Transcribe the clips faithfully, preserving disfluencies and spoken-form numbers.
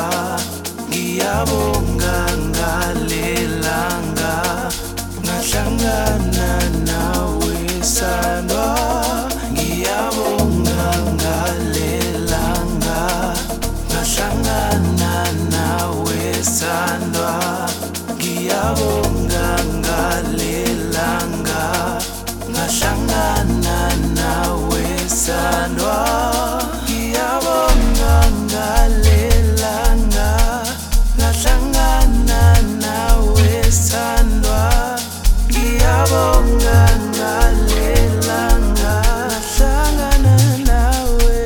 ngiyabonga ngalelanga ngahlangana nawe sandwa ngiyabonga ngalelanga ngahlangana nawe sandwa ngiyabonga ngalelanga ngahlangana nawe sandwa ngiyabonga ngalelanga ngahlangana nawe sandwa ngiyabonga ngalelanga ngahlangana nawe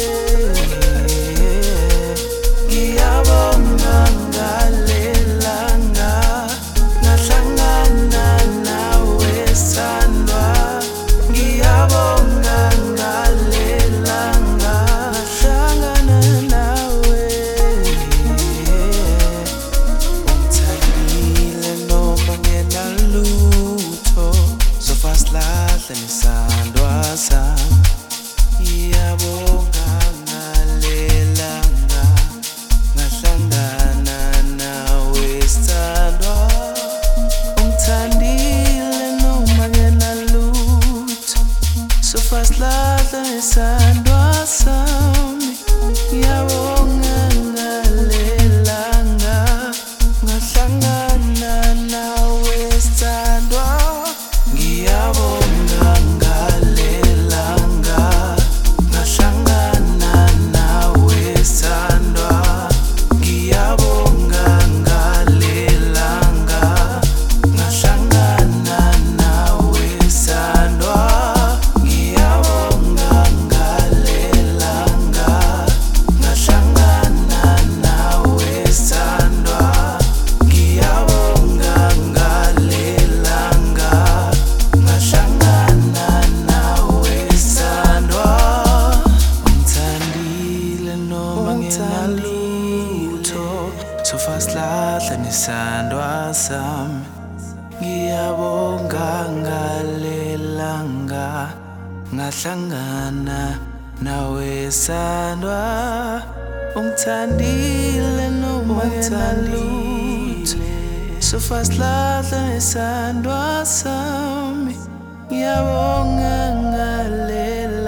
ngiyabonga ngalelanga ngahlangana nawe sandwa ngiyabonga ngalelanga ngahlangana nawe ungithandile noma ngenalutho sofasilahle nesandwa sami ngiyabonga ngalelanga ngahlangana nawe sandwa ungithandile noma ngenalutho sofasilahle nesandwa sami ngiyabonga ngalelanga ngahlangana nawe sandwa ngiyabonga ngalelanga ngahlangana nawe sandwa ngiyabonga ngalelanga ngahlangana nawe sandwa ngiyabonga ngalelanga ngahlangana nawe sandwa ngiyabonga ngalelanga ngahlangana nawe sandwa ungithandile noma ngenalutho sofasilahle nesandwa sami ngiyabonga ngalelanga ngahlangana nawe sandwa ungithandile noma ngenalutho sofasilahle nesandwa sami ngiyabonga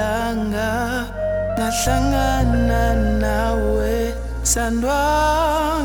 ngalelanga ngahlangana nawe sandwa